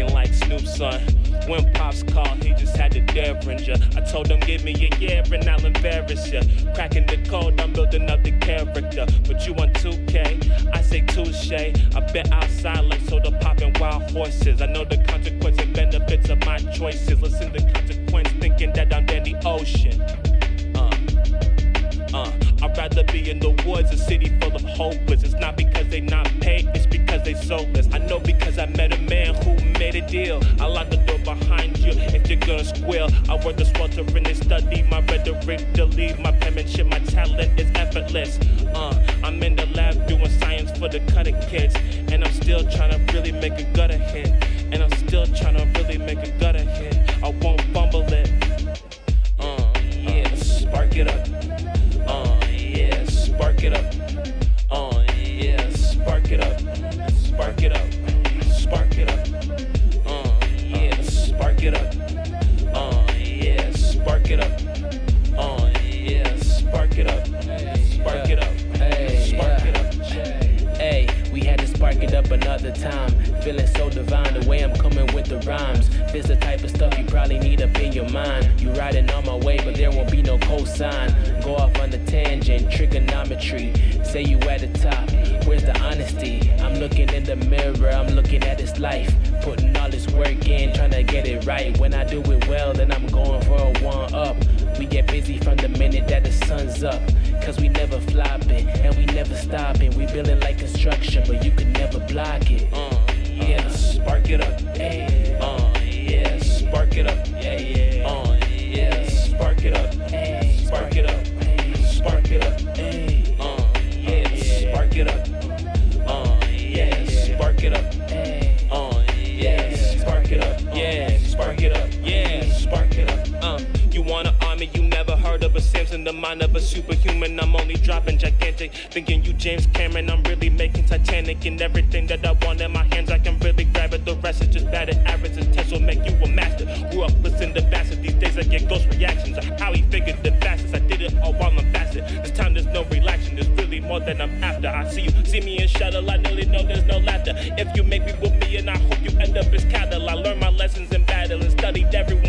looking like Snoop, son. When Pops called, he just had to Derringer. I told him, give me a year and I'll embarrass ya. Cracking the code, I'm building up the character. But you want 2K? I say touche. I bet outside like soda popping wild horses. I know the consequence and benefits of my choices. Listen to consequence, thinking that I'm Danny Ocean. I'd rather be in the woods, a city full of hopeless. It's not because they not paid, it's because they soulless. I know because I met a man who made a deal. I lock the door behind you if you're gonna squeal. I work the sweltering and study my rhetoric, delete my penmanship, my talent is effortless. I'm in the lab doing science for the cutting kids, and I'm still trying to really make a gutter hit. And I'm still trying to really make a gutter hit. I won't fumble it. Yeah, spark it up. Yeah, spark it up. Yeah, spark it up. Spark it up. Spark it up. Yeah, spark it up. Yeah, spark it up. Yeah, spark it up. Spark it up. Spark it up. Hey, we had to spark it up another time. Feeling so divine the way I'm coming with the rhymes. This the type of stuff you probably need up in your mind. You riding on my way, but there won't be no cosign. Go off on the tangent, trigonometry. Say you at the top, where's the honesty? I'm looking in the mirror, I'm looking at this life. Putting all this work in, trying to get it right. When I do it well, then I'm going for a one-up. We get busy from the minute that the sun's up. Cause we never flopping, and we never stopping. We building like construction, but you can never block it. Yeah, spark it up. Hey. Yeah, spark it up. Yeah. Yeah, spark it up. Hey. Spark it up. Spark it up. Hey. Yeah, spark it up. Yeah, spark it up. Hey. Yeah, spark it up. Yeah, spark it up. Yeah, spark it up. You want an army you never heard of, a Samson, the mind of a superhuman. I'm only dropping gigantic, thinking you James Cameron. I'm really making Titanic, and everything that I want in my hands, I can really grab it. The rest is just bad at average, and test will make you a master. Grew up listening to bastard, these days I get ghost reactions of how he figured the fastest. I did it all while I'm fasted. This time there's no relaxing, there's really more than I'm after. I see you, see me in shuttle, I nearly know there's no laughter. If you make me with me, and I hope you end up as cattle. I learned my lessons in battle and studied everyone